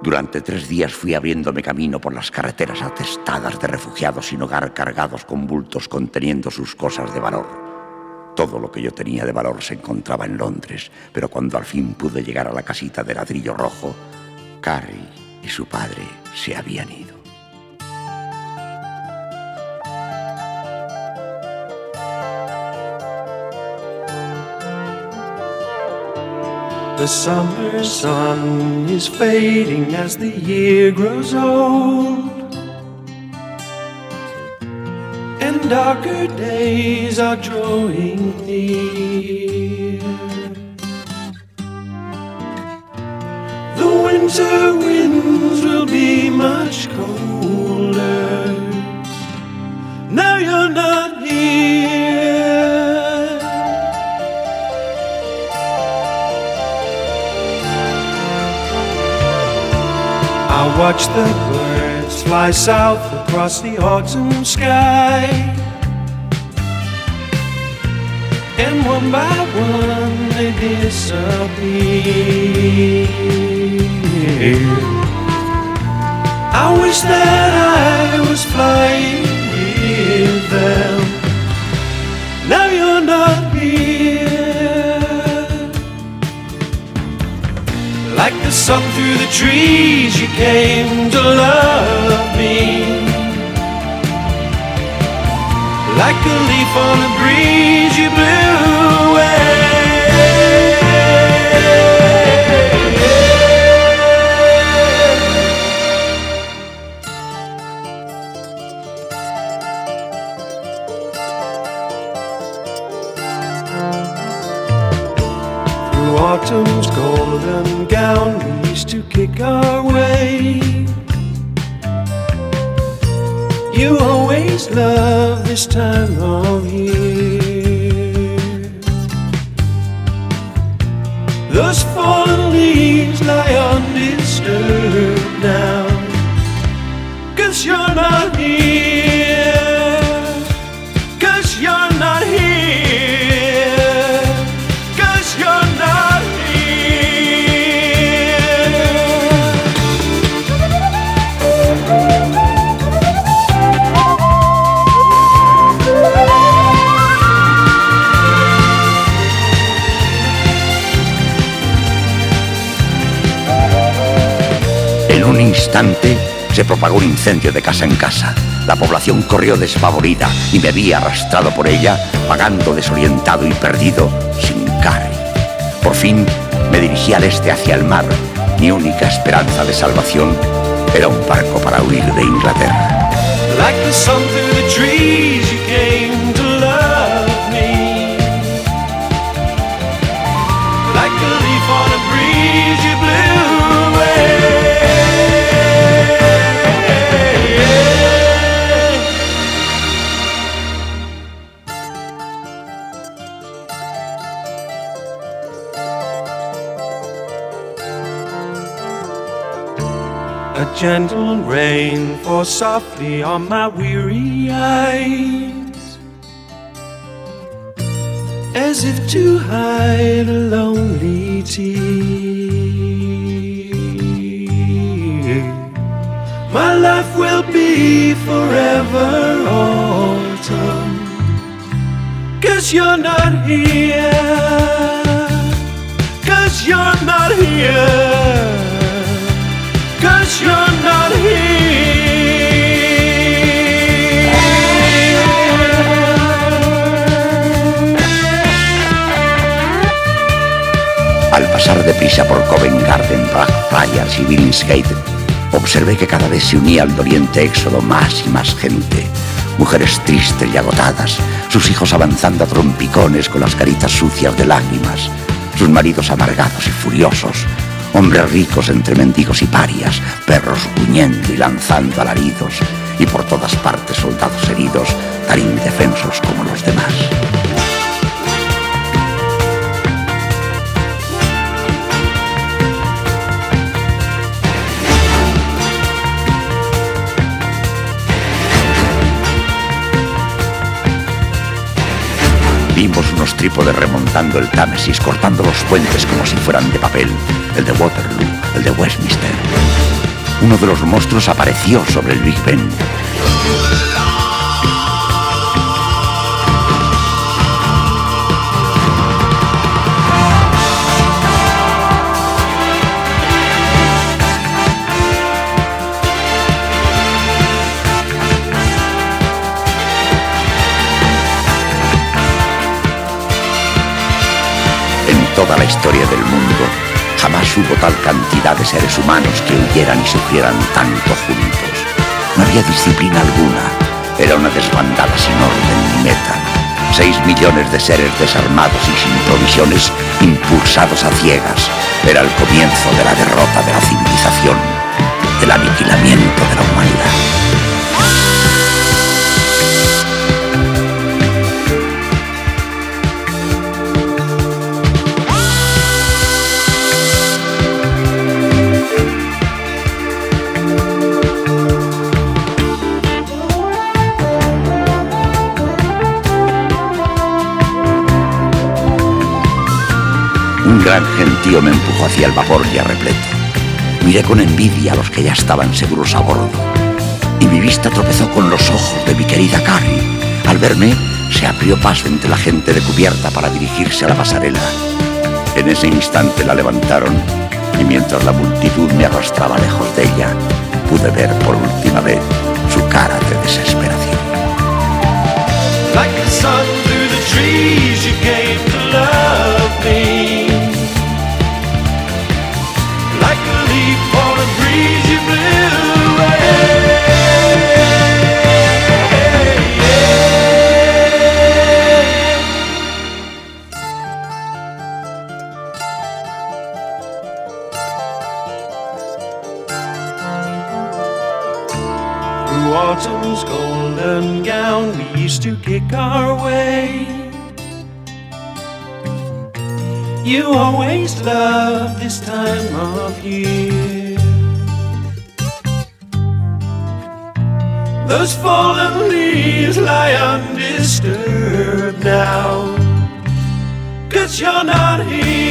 Durante 3 días fui abriéndome camino por las carreteras atestadas de refugiados sin hogar cargados con bultos conteniendo sus cosas de valor. Todo lo que yo tenía de valor se encontraba en Londres, pero cuando al fin pude llegar a la casita de ladrillo rojo, Carrie y su padre se habían ido. The summer sun is fading as the year grows old, and darker days are drawing near. The winter winds will be much colder. Now you're not here. I watch the birds fly south across the autumn sky, and one by one they disappear. I wish that I was flying with them. Now you're not here. Like the sun through the trees, you came to love me. Like a leaf on a breeze, you blew away. Through autumn's golden gown, we used to kick our way. You always love this time of year. Those fallen leaves lie undisturbed now, 'cause you're not here. 'Cause you're not here. 'Cause you're not En un instante se propagó un incendio de casa en casa. La población corrió despavorida y me vi arrastrado por ella, vagando desorientado y perdido, sin Carrie. Por fin me dirigí al este hacia el mar. Mi única esperanza de salvación era un barco para huir de Inglaterra. like the sun through the trees, you came to love me. Like a leaf on a breeze, you blew away. A gentle rain falls softly on my weary eyes, as if to hide a lonely tear. My life will be forever autumn, 'cause you're not here. 'Cause you're not here. 'Cause you're not here. Al pasar deprisa por Covent Garden, Blackfriars y Billingsgate, observé que cada vez se unía al doliente éxodo más y más gente. Mujeres tristes y agotadas, sus hijos avanzando a trompicones con las caritas sucias de lágrimas, sus maridos amargados y furiosos, hombres ricos entre mendigos y parias, perros gruñendo y lanzando alaridos, y por todas partes soldados heridos, tan indefensos como los demás. Vimos unos trípodes remontando el Támesis, cortando los puentes como si fueran de papel, el de Waterloo, el de Westminster. uno de los monstruos apareció sobre el Big Ben. En toda la historia del mundo, jamás hubo tal cantidad de seres humanos que huyeran y sufrieran tanto juntos. No había disciplina alguna, era una desbandada sin orden ni meta. 6 millones de seres desarmados y sin provisiones, impulsados a ciegas. Era el comienzo de la derrota de la civilización, del aniquilamiento de la humanidad. Un gran gentío me empujó hacia el vapor ya repleto. Miré con envidia a los que ya estaban seguros a bordo. Y mi vista tropezó con los ojos de mi querida Carrie. Al verme, se abrió paso entre la gente de cubierta para dirigirse a la pasarela. En ese instante la levantaron y mientras la multitud me arrastraba lejos de ella, pude ver por última vez su cara de desesperación. Like the sun through the trees, you came to love me. Like a leaf on a breeze, you blew away. Through autumn's golden gown, we used to kick our way. You always loved this time of year. Those fallen leaves lie undisturbed now, 'cause you're not here.